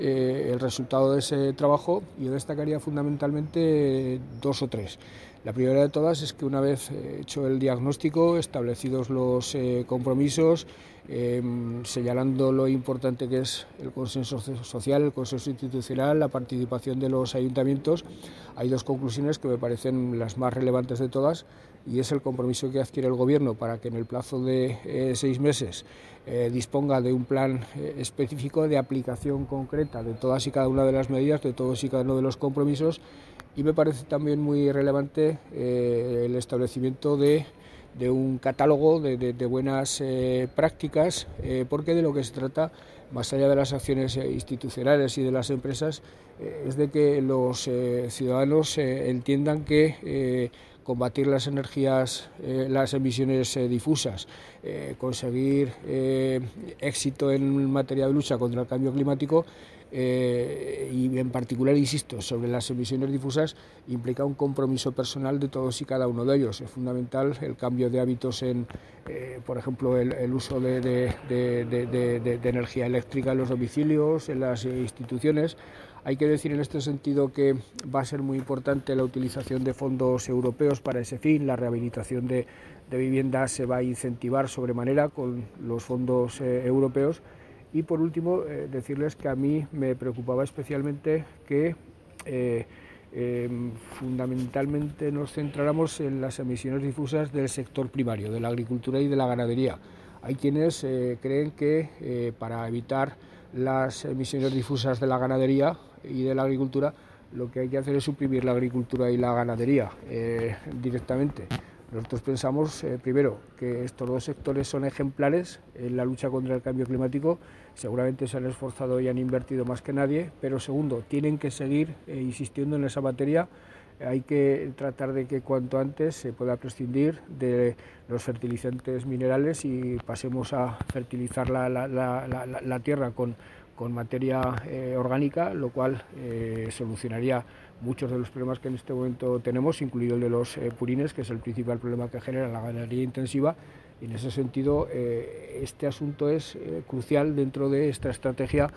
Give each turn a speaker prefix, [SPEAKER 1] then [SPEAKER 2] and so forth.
[SPEAKER 1] el resultado de ese trabajo. Yo destacaría fundamentalmente dos o tres. La primera de todas es que una vez hecho el diagnóstico, establecidos los compromisos, señalando lo importante que es el consenso social, el consenso institucional, la participación de los ayuntamientos, hay dos conclusiones que me parecen las más relevantes de todas, y es el compromiso que adquiere el Gobierno para que en el plazo de 6 meses disponga de un plan específico de aplicación concreta de todas y cada una de las medidas, de todos y cada uno de los compromisos, y me parece también muy relevante el establecimiento de un catálogo de buenas prácticas, porque de lo que se trata, más allá de las acciones institucionales y de las empresas, es de que los ciudadanos entiendan que combatir las emisiones difusas, conseguir éxito en materia de lucha contra el cambio climático, y en particular, insisto, sobre las emisiones difusas, implica un compromiso personal de todos y cada uno de ellos. Es fundamental el cambio de hábitos en, por ejemplo, el uso de energía eléctrica en los domicilios, en las instituciones. Hay que decir en este sentido que va a ser muy importante la utilización de fondos europeos para ese fin. La rehabilitación de viviendas se va a incentivar sobremanera con los fondos europeos. Y por último, decirles que a mí me preocupaba especialmente que fundamentalmente nos centráramos en las emisiones difusas del sector primario, de la agricultura y de la ganadería. Hay quienes creen que para evitar las emisiones difusas de la ganadería y de la agricultura, lo que hay que hacer es suprimir la agricultura y la ganadería directamente. Nosotros pensamos, primero, que estos dos sectores son ejemplares en la lucha contra el cambio climático, seguramente se han esforzado y han invertido más que nadie, pero segundo, tienen que seguir insistiendo en esa materia. Hay que tratar de que cuanto antes se pueda prescindir de los fertilizantes minerales y pasemos a fertilizar la tierra con materia orgánica, lo cual solucionaría muchos de los problemas que en este momento tenemos, incluido el de los purines, que es el principal problema que genera la ganadería intensiva. Y en ese sentido, este asunto es crucial dentro de esta estrategia